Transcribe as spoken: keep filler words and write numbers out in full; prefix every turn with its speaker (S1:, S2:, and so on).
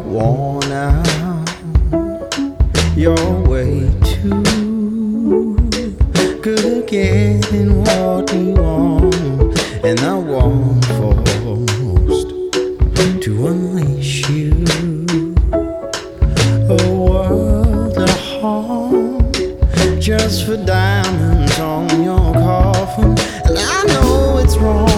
S1: worn out. You're way too good at getting what you want, and I want forced to unleash you. A world of harm just for diamonds on your coffin, and I know it's wrong.